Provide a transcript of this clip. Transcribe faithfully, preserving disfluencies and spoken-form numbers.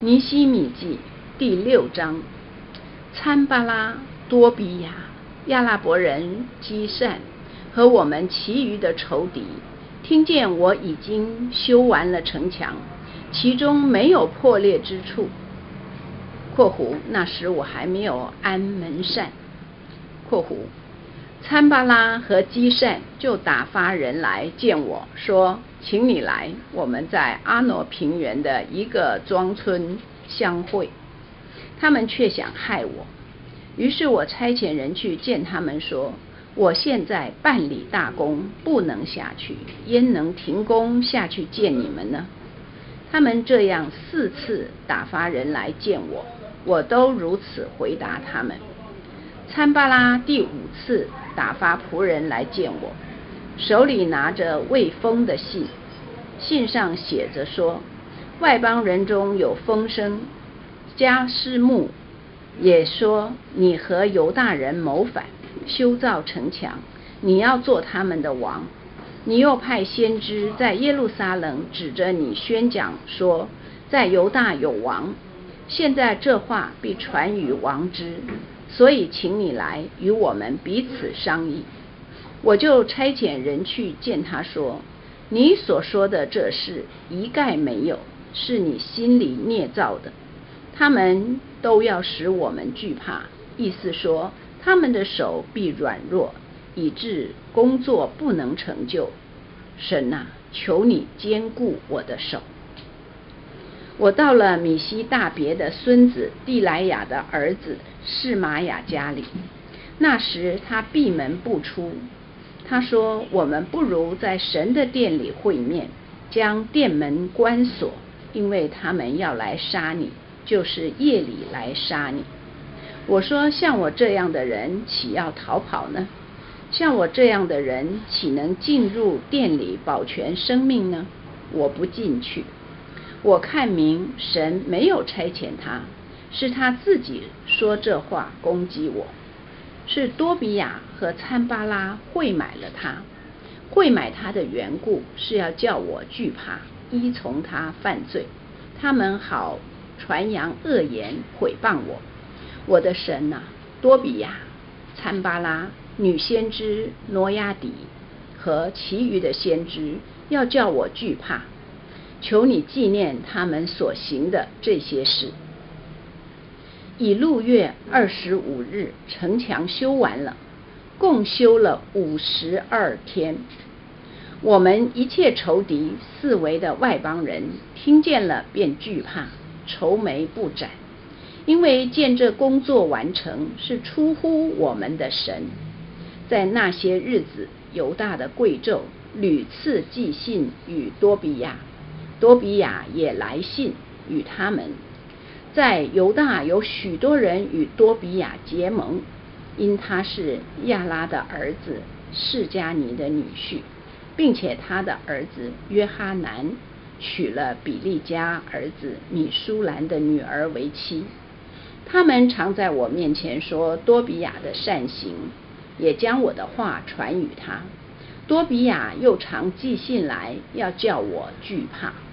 尼希米记第六章，参巴拉、多比亚、亚拉伯人基善和我们其余的仇敌，听见我已经修完了城墙，其中没有破裂之处。（括弧那时我还没有安门扇。）（括弧参巴拉和基善就打发人来见我说，请你来，我们在阿挪平原的一个庄村相会。他们却想害我，于是我差遣人去见他们说，我现在办理大工，不能下去，焉能停工下去见你们呢？他们这样四次打发人来见我，我都如此回答他们。参巴拉第五次打发仆人来见我，手里拿着未封的信，信上写着说，外邦人中有风声，迦施穆也说你和犹大人谋反，修造城墙，你要做他们的王。你又派先知在耶路撒冷指着你宣讲说，在犹大有王。现在这话必传与王之，所以请你来与我们彼此商议。我就差遣人去见他说，你所说的这事一概没有，是你心里捏造的。他们都要使我们惧怕，意思说他们的手必软弱，以致工作不能成就。神啊，求你坚固我的手。我到了米西大别的孙子地来雅的儿子示玛雅家里，那时他闭门不出。他说，我们不如在神的殿里会面，将殿门关锁，因为他们要来杀你，就是夜里来杀你。我说，像我这样的人岂要逃跑呢？像我这样的人岂能进入殿里保全生命呢？我不进去。我看明神没有差遣他，是他自己说这话攻击我。是多比亚和参巴拉会买了他，会买他的缘故是要叫我惧怕，依从他犯罪，他们好传扬恶言毁谤我。我的神啊，多比亚、参巴拉、女先知挪亚底和其余的先知要叫我惧怕，求你纪念他们所行的这些事。以路月二十五日，城墙修完了，共修了五十二天。我们一切仇敌四围的外邦人听见了，便惧怕，愁眉不展，因为见这工作完成是出乎我们的神。在那些日子，犹大的贵胄屡次寄信与多比亚，多比亚也来信与他们。在犹大有许多人与多比亚结盟，因他是亚拉的儿子示迦尼的女婿，并且他的儿子约哈南娶了比利家儿子米舒兰的女儿为妻。他们常在我面前说多比亚的善行，也将我的话传与他。多比亚又常寄信来，要叫我惧怕。